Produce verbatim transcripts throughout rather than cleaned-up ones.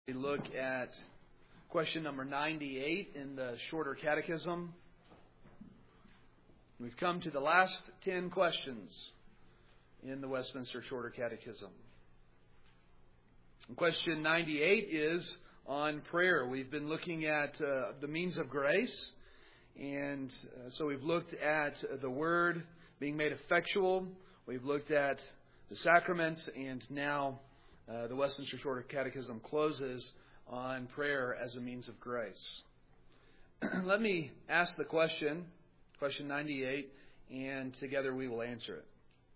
We look at question number ninety-eight in the Shorter Catechism. We've come to the last ten questions in the Westminster Shorter Catechism. And question ninety-eight is on prayer. We've been looking at uh, the means of grace. And uh, so we've looked at the Word being made effectual. We've looked at the sacraments, and now Uh, the Westminster Shorter Catechism closes on prayer as a means of grace. Let me ask the question, question ninety-eight, and together we will answer it.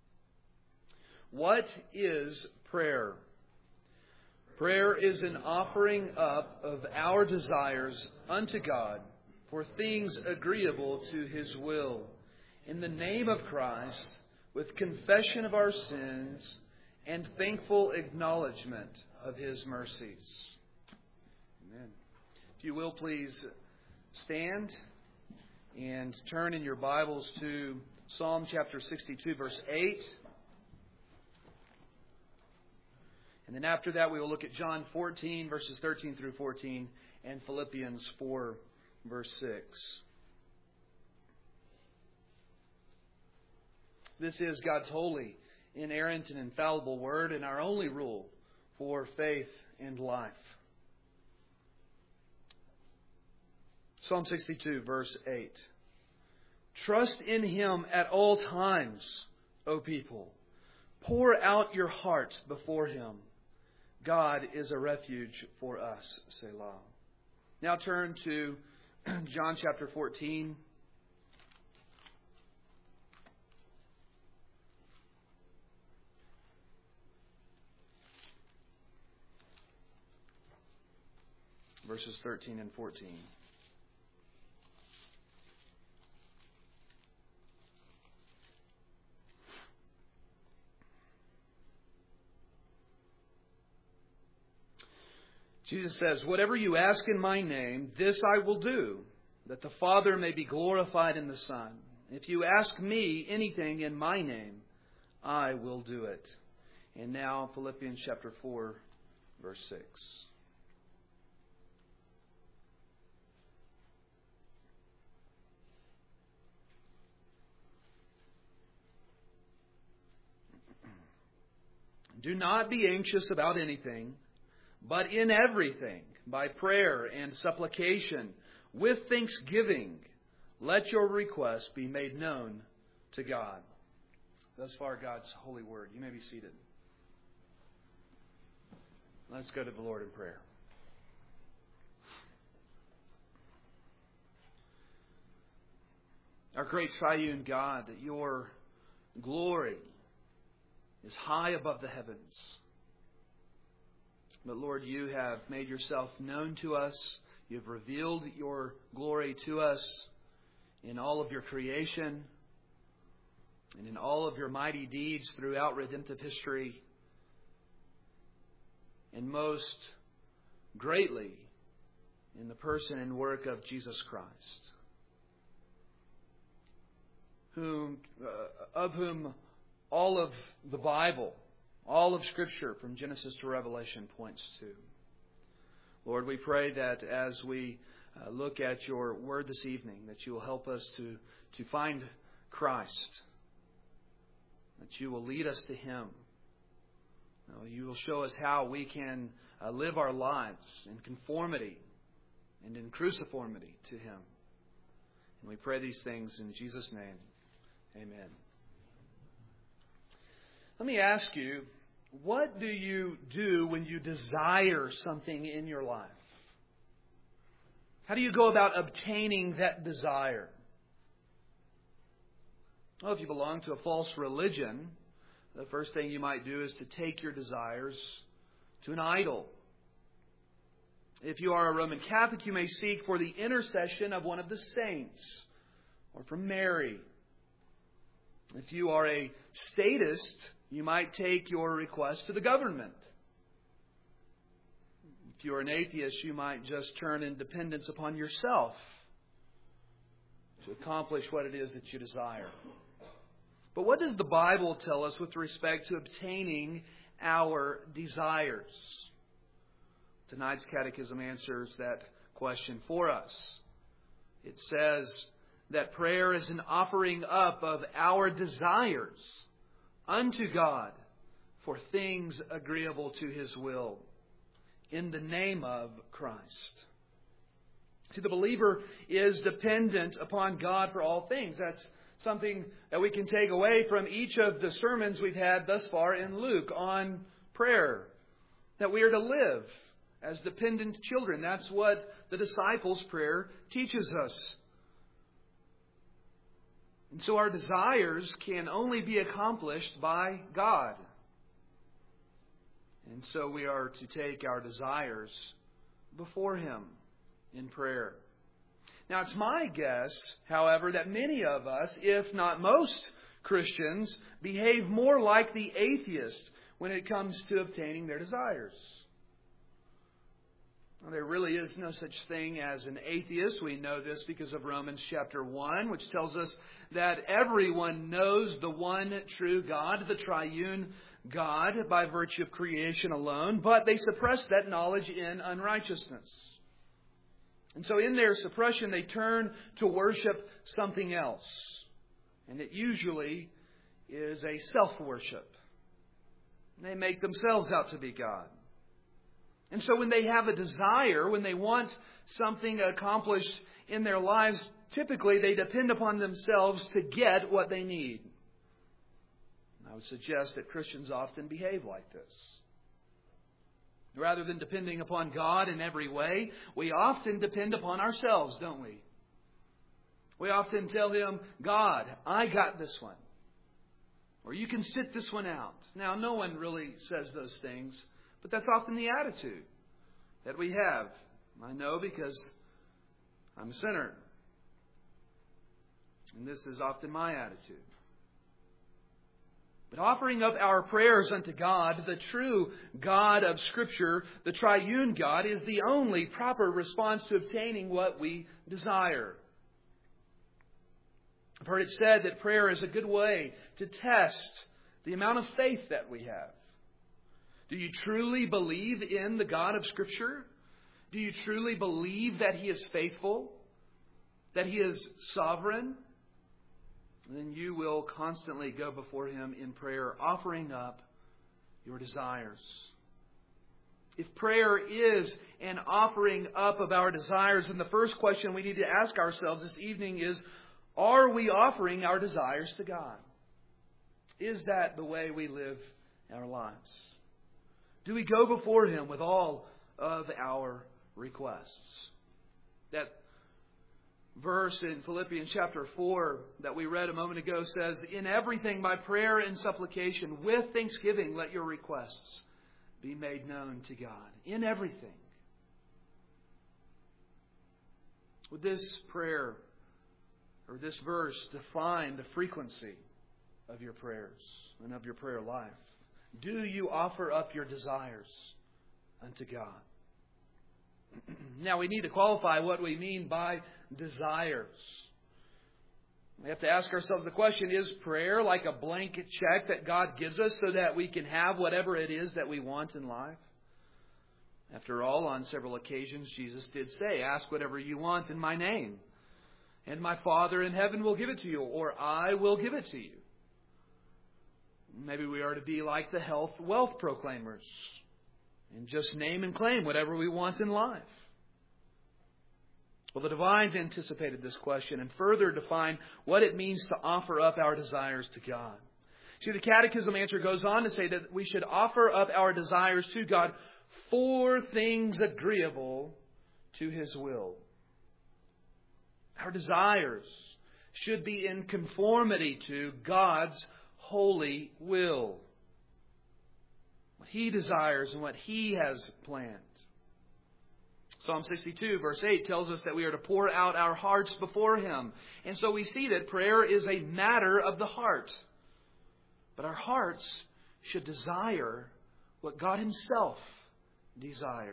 What is prayer? Prayer is an offering up of our desires unto God for things agreeable to His will, in the name of Christ, with confession of our sins and thankful acknowledgement of His mercies. Amen. If you will, please stand and turn in your Bibles to Psalm chapter sixty-two, verse eight. And then after that, we will look at John fourteen, verses thirteen through fourteen, and Philippians four, verse six. This is God's holy, inerrant and infallible Word, and our only rule for faith and life. Psalm sixty-two, verse eight. Trust in Him at all times, O people. Pour out your heart before Him. God is a refuge for us, Selah. Now turn to John chapter fourteen. Verses thirteen and fourteen. Jesus says, "Whatever you ask in my name, this I will do, that the Father may be glorified in the Son. If you ask me anything in my name, I will do it." And now Philippians chapter four, verse six. Do not be anxious about anything, but in everything, by prayer and supplication, with thanksgiving, let your requests be made known to God. Thus far, God's holy word. You may be seated. Let's go to the Lord in prayer. Our great triune God, that your glory is high above the heavens. But Lord, you have made yourself known to us. You have revealed your glory to us in all of your creation and in all of your mighty deeds throughout redemptive history, and most greatly in the person and work of Jesus Christ, whom uh, of whom all of the Bible, all of Scripture from Genesis to Revelation points to. Lord, we pray that as we uh, look at your word this evening, that you will help us to, to find Christ, that you will lead us to Him. You will show us how we can uh, live our lives in conformity and in cruciformity to Him. And we pray these things in Jesus' name. Amen. Let me ask you, what do you do when you desire something in your life? How do you go about obtaining that desire? Well, if you belong to a false religion, the first thing you might do is to take your desires to an idol. If you are a Roman Catholic, you may seek for the intercession of one of the saints, or from Mary. If you are a statist, you might take your request to the government. If you're an atheist, you might just turn in dependence upon yourself to accomplish what it is that you desire. But what does the Bible tell us with respect to obtaining our desires? Tonight's catechism answers that question for us. It says that prayer is an offering up of our desires unto God for things agreeable to His will in the name of Christ. See, the believer is dependent upon God for all things. That's something that we can take away from each of the sermons we've had thus far in Luke on prayer. That we are to live as dependent children. That's what the disciples' prayer teaches us. And so our desires can only be accomplished by God. And so we are to take our desires before Him in prayer. Now, it's my guess, however, that many of us, if not most Christians, behave more like the atheist when it comes to obtaining their desires. Well, there really is no such thing as an atheist. We know this because of Romans chapter one, which tells us that everyone knows the one true God, the triune God, by virtue of creation alone, but they suppress that knowledge in unrighteousness. And so in their suppression, they turn to worship something else. And it usually is a self-worship. They make themselves out to be God. And so when they have a desire, when they want something accomplished in their lives, typically they depend upon themselves to get what they need. I would suggest that Christians often behave like this. Rather than depending upon God in every way, we often depend upon ourselves, don't we? We often tell Him, God, I got this one. Or you can sit this one out. Now, no one really says those things, but that's often the attitude that we have. I know because I'm a sinner. And this is often my attitude. But offering up our prayers unto God, the true God of Scripture, the triune God, is the only proper response to obtaining what we desire. I've heard it said that prayer is a good way to test the amount of faith that we have. Do you truly believe in the God of Scripture? Do you truly believe that He is faithful? That He is sovereign? Then you will constantly go before Him in prayer, offering up your desires. If prayer is an offering up of our desires, then the first question we need to ask ourselves this evening is, are we offering our desires to God? Is that the way we live our lives? Do we go before Him with all of our requests? That verse in Philippians chapter four that we read a moment ago says, in everything by prayer and supplication with thanksgiving let your requests be made known to God. In everything. Would this prayer or this verse define the frequency of your prayers and of your prayer life? Do you offer up your desires unto God? Now we need to qualify what we mean by desires. We have to ask ourselves the question, is prayer like a blanket check that God gives us so that we can have whatever it is that we want in life? After all, on several occasions, Jesus did say, ask whatever you want in my name, and my Father in heaven will give it to you, or I will give it to you. Maybe we are to be like the health wealth proclaimers and just name and claim whatever we want in life. Well, the divines anticipated this question and further defined what it means to offer up our desires to God. See, the Catechism answer goes on to say that we should offer up our desires to God for things agreeable to His will. Our desires should be in conformity to God's holy will. What He desires and what He has planned. Psalm sixty-two verse eight tells us that we are to pour out our hearts before Him. And so we see that prayer is a matter of the heart. But our hearts should desire what God Himself desires.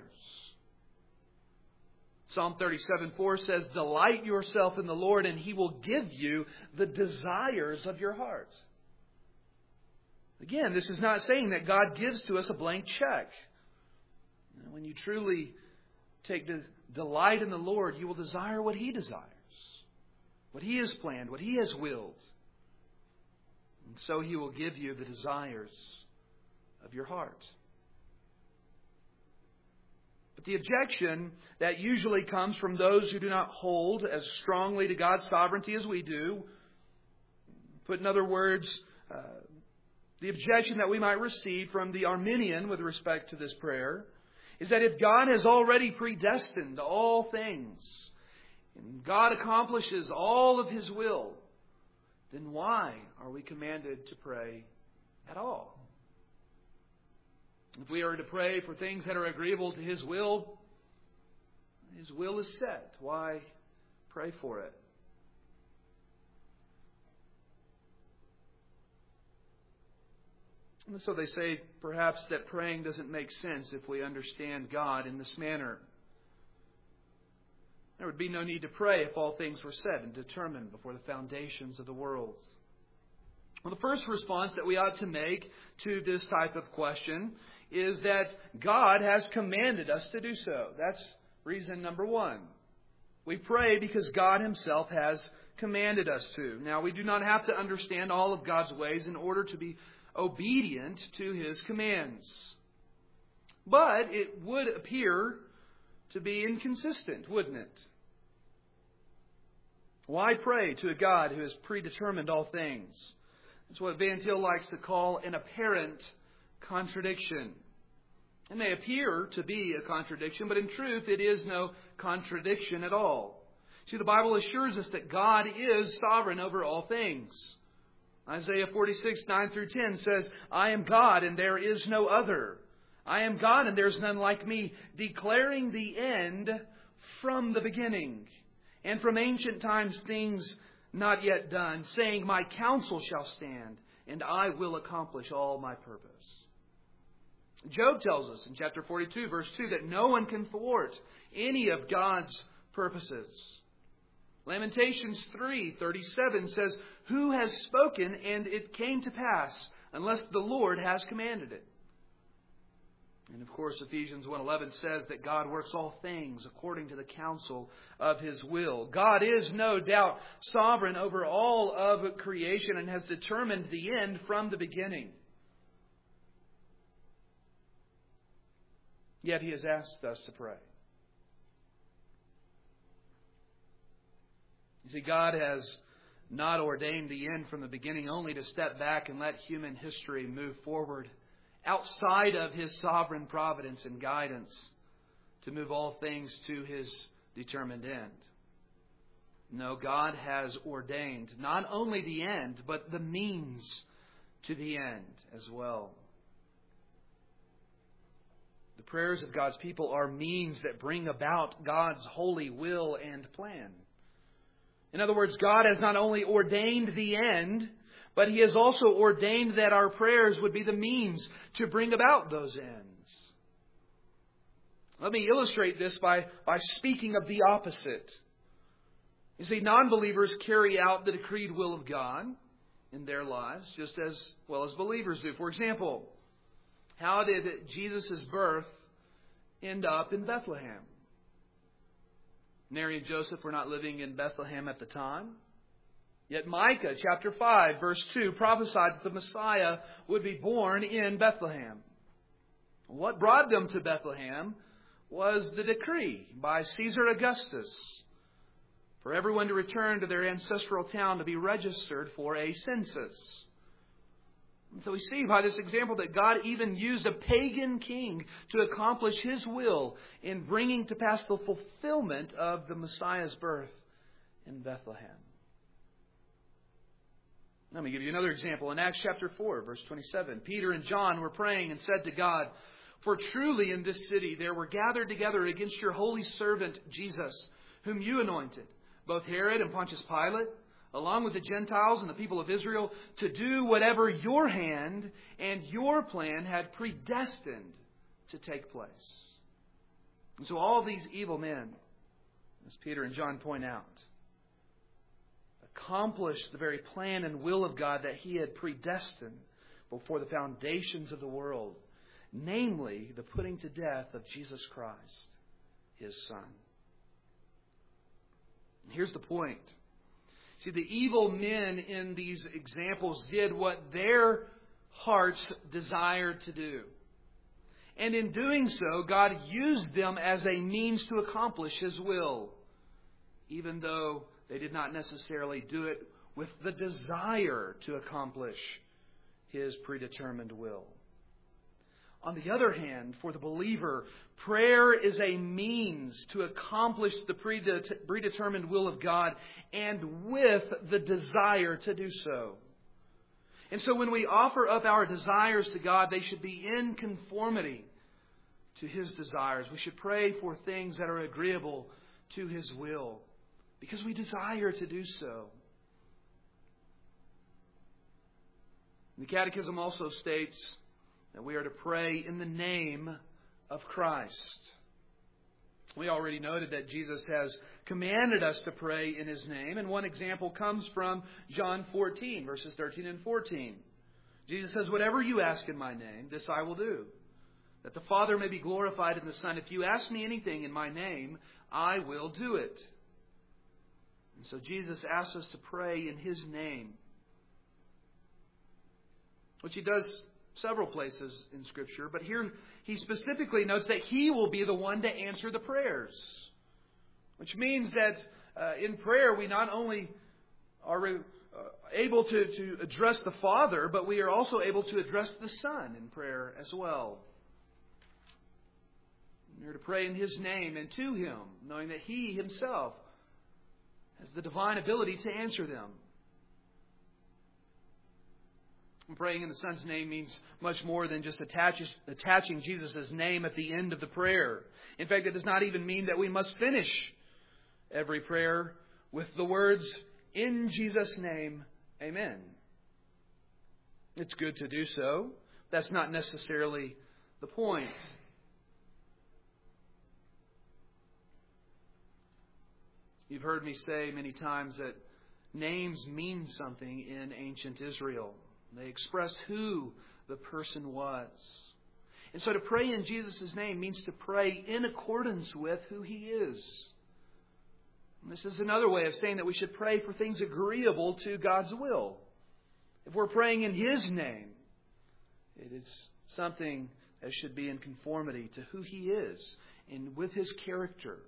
Psalm thirty-seven four says, delight yourself in the Lord and He will give you the desires of your heart. Again, this is not saying that God gives to us a blank check. And when you truly take de- delight in the Lord, you will desire what He desires, what He has planned, what He has willed. And so He will give you the desires of your heart. But the objection that usually comes from those who do not hold as strongly to God's sovereignty as we do, put in other words, uh, the objection that we might receive from the Arminian with respect to this prayer, is that if God has already predestined all things, and God accomplishes all of His will, then why are we commanded to pray at all? If we are to pray for things that are agreeable to His will, His will is set. Why pray for it? And so they say perhaps that praying doesn't make sense if we understand God in this manner. There would be no need to pray if all things were said and determined before the foundations of the world. Well, the first response that we ought to make to this type of question is that God has commanded us to do so. That's reason number one. We pray because God Himself has commanded us to. Now, we do not have to understand all of God's ways in order to be obedient to His commands. But it would appear to be inconsistent, wouldn't it? Why pray to a God who has predetermined all things? That's what Van Til likes to call an apparent contradiction. It may appear to be a contradiction, but in truth it is no contradiction at all. See, the Bible assures us that God is sovereign over all things. Isaiah forty-six, nine through ten says, I am God and there is no other. I am God and there is none like me, declaring the end from the beginning, and from ancient times things not yet done, saying, my counsel shall stand, and I will accomplish all my purpose. Job tells us in chapter forty-two, verse two, that no one can thwart any of God's purposes. Lamentations three thirty-seven says, who has spoken and it came to pass, unless the Lord has commanded it? And of course, Ephesians one eleven says that God works all things according to the counsel of His will. God is no doubt sovereign over all of creation and has determined the end from the beginning. Yet He has asked us to pray. You see, God has not ordained the end from the beginning only to step back and let human history move forward outside of His sovereign providence and guidance to move all things to His determined end. No, God has ordained not only the end, but the means to the end as well. The prayers of God's people are means that bring about God's holy will and plan. In other words, God has not only ordained the end, but He has also ordained that our prayers would be the means to bring about those ends. Let me illustrate this by, by speaking of the opposite. You see, non-believers carry out the decreed will of God in their lives just as well as believers do. For example, how did Jesus' birth end up in Bethlehem? Mary and Joseph were not living in Bethlehem at the time. Yet Micah chapter five verse two prophesied that the Messiah would be born in Bethlehem. What brought them to Bethlehem was the decree by Caesar Augustus for everyone to return to their ancestral town to be registered for a census. And so we see by this example that God even used a pagan king to accomplish His will in bringing to pass the fulfillment of the Messiah's birth in Bethlehem. Let me give you another example. In Acts chapter four, verse twenty-seven, Peter and John were praying and said to God, for truly in this city there were gathered together against your holy servant Jesus, whom you anointed, both Herod and Pontius Pilate, along with the Gentiles and the people of Israel, to do whatever your hand and your plan had predestined to take place. And so all these evil men, as Peter and John point out, accomplished the very plan and will of God that He had predestined before the foundations of the world. namely the putting to death of Jesus Christ, His Son. And here's the point. See, the evil men in these examples did what their hearts desired to do. And in doing so, God used them as a means to accomplish His will, even though they did not necessarily do it with the desire to accomplish His predetermined will. On the other hand, for the believer, prayer is a means to accomplish the predetermined will of God, and with the desire to do so. And so when we offer up our desires to God, they should be in conformity to His desires. We should pray for things that are agreeable to His will, because we desire to do so. The Catechism also states that we are to pray in the name of Christ. We already noted that Jesus has commanded us to pray in His name, and one example comes from John fourteen, verses thirteen and fourteen. Jesus says, "Whatever you ask in my name, this I will do, that the Father may be glorified in the Son. If you ask me anything in my name, I will do it." And so Jesus asks us to pray in His name, which He does several places in Scripture, but here He specifically notes that He will be the one to answer the prayers, which means that uh, in prayer we not only are uh, able to, to address the Father, but we are also able to address the Son in prayer as well. We are to pray in His name and to Him, knowing that He Himself has the divine ability to answer them. Praying in the Son's name means much more than just attaches, attaching Jesus' name at the end of the prayer. In fact, it does not even mean that we must finish every prayer with the words, "In Jesus' name, Amen." It's good to do so. That's not necessarily the point. You've heard me say many times that names mean something in ancient Israel. They express who the person was. And so to pray in Jesus' name means to pray in accordance with who He is. And this is another way of saying that we should pray for things agreeable to God's will. If we're praying in His name, it is something that should be in conformity to who He is and with His character.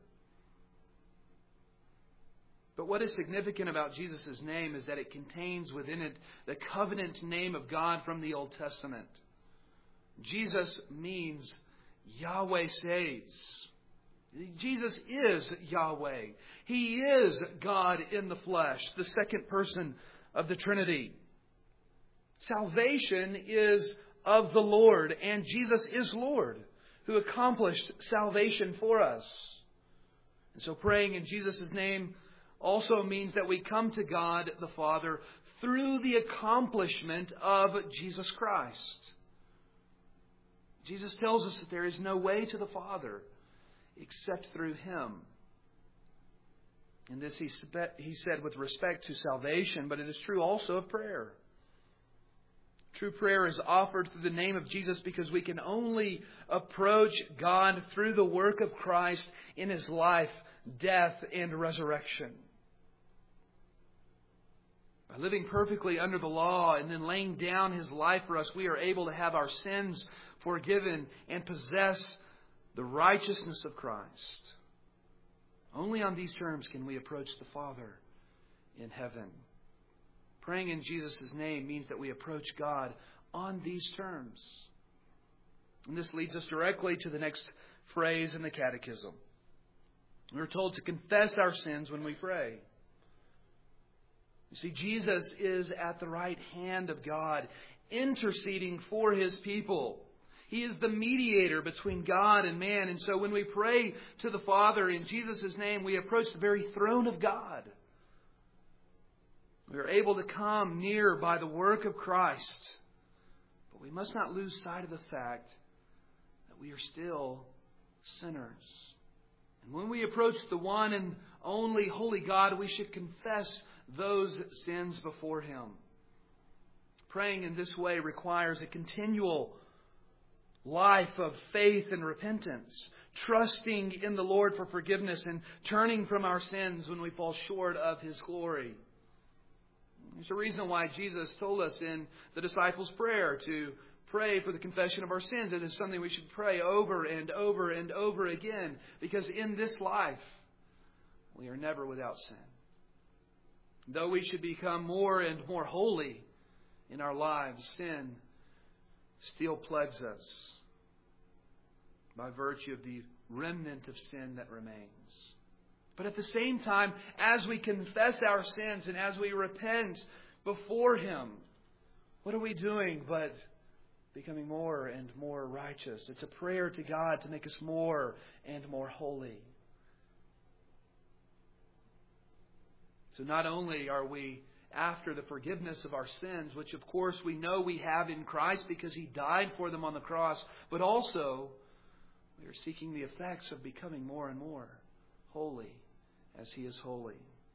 But what is significant about Jesus' name is that it contains within it the covenant name of God from the Old Testament. Jesus means Yahweh saves. Jesus is Yahweh. He is God in the flesh, the second person of the Trinity. Salvation is of the Lord, and Jesus is Lord, who accomplished salvation for us. And so praying in Jesus' name also means that we come to God the Father through the accomplishment of Jesus Christ. Jesus tells us that there is no way to the Father except through Him. And this he said with respect to salvation, but it is true also of prayer. True prayer is offered through the name of Jesus because we can only approach God through the work of Christ in His life, death, and resurrection. By living perfectly under the law and then laying down His life for us, we are able to have our sins forgiven and possess the righteousness of Christ. Only on these terms can we approach the Father in heaven. Praying in Jesus' name means that we approach God on these terms. And this leads us directly to the next phrase in the Catechism. We're told to confess our sins when we pray. You see, Jesus is at the right hand of God, interceding for His people. He is the mediator between God and man. And so when we pray to the Father in Jesus' name, we approach the very throne of God. We are able to come near by the work of Christ. But we must not lose sight of the fact that we are still sinners. And when we approach the one and only holy God, we should confess those sins before Him. Praying in this way requires a continual life of faith and repentance, trusting in the Lord for forgiveness and turning from our sins when we fall short of His glory. There's a reason why Jesus told us in the disciples' prayer to pray for the confession of our sins. It is something we should pray over and over and over again, because in this life we are never without sin. Though we should become more and more holy in our lives, sin still plagues us by virtue of the remnant of sin that remains. But at the same time, as we confess our sins and as we repent before Him, what are we doing but becoming more and more righteous? It's a prayer to God to make us more and more holy. So not only are we after the forgiveness of our sins, which of course we know we have in Christ because He died for them on the cross, but also we are seeking the effects of becoming more and more holy as He is holy.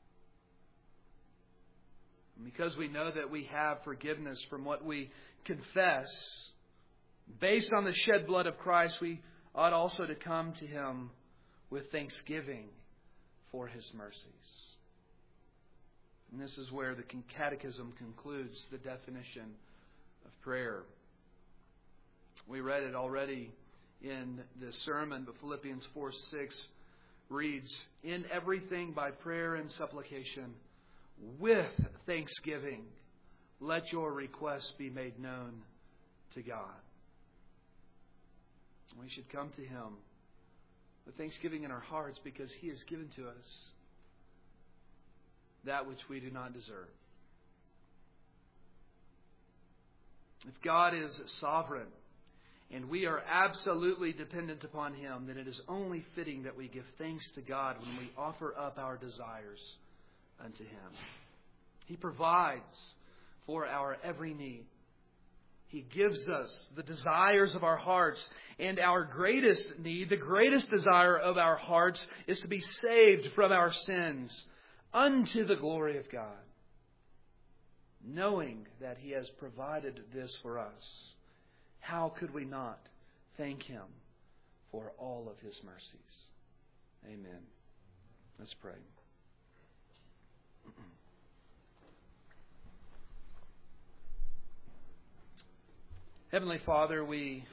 And because we know that we have forgiveness from what we confess, based on the shed blood of Christ, we ought also to come to Him with thanksgiving for His mercies. And this is where the Catechism concludes the definition of prayer. We read it already in the sermon, but Philippians four six reads, "In everything by prayer and supplication, with thanksgiving, let your requests be made known to God." We should come to Him with thanksgiving in our hearts because He has given to us that which we do not deserve. If God is sovereign and we are absolutely dependent upon Him, then it is only fitting that we give thanks to God when we offer up our desires unto Him. He provides for our every need. He gives us the desires of our hearts. And our greatest need, the greatest desire of our hearts, is to be saved from our sins unto the glory of God. Knowing that He has provided this for us, how could we not thank Him for all of His mercies? Amen. Let's pray. Heavenly Father, we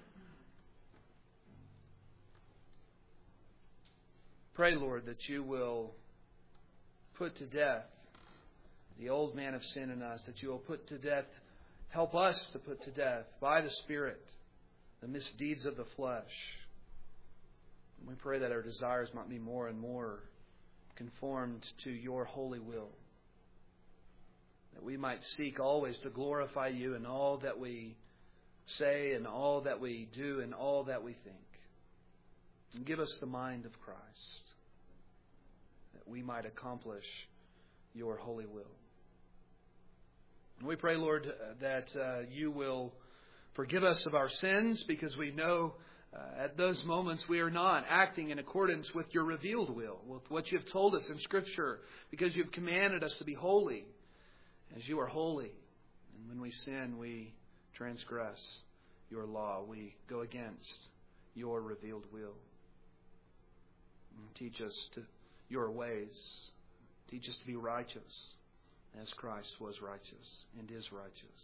pray, Lord, that You will put to death the old man of sin in us, that You will put to death, help us to put to death by the Spirit the misdeeds of the flesh. And we pray that our desires might be more and more conformed to Your holy will, that we might seek always to glorify You in all that we say and all that we do and all that we think. And give us the mind of Christ, that we might accomplish Your holy will. And we pray, Lord, that uh, You will forgive us of our sins, because we know uh, at those moments we are not acting in accordance with Your revealed will, with what You have told us in Scripture, because You have commanded us to be holy as You are holy. And when we sin, we transgress Your law. We go against Your revealed will. And teach us to Your ways. Teach us to be righteous as Christ was righteous and is righteous.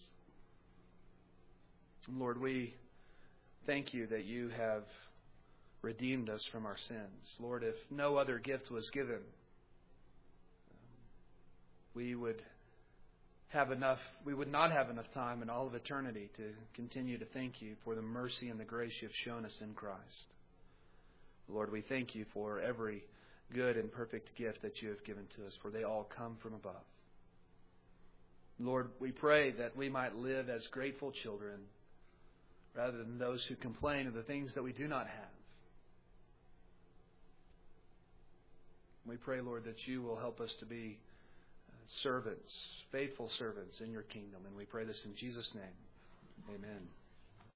And Lord, we thank You that You have redeemed us from our sins. Lord, if no other gift was given, we would have enough, we would not have enough time in all of eternity to continue to thank You for the mercy and the grace You have shown us in Christ. Lord, we thank You for every good and perfect gift that You have given to us, for they all come from above. Lord, we pray that we might live as grateful children rather than those who complain of the things that we do not have. We pray, Lord, that You will help us to be servants, faithful servants in Your kingdom. And we pray this in Jesus' name. Amen.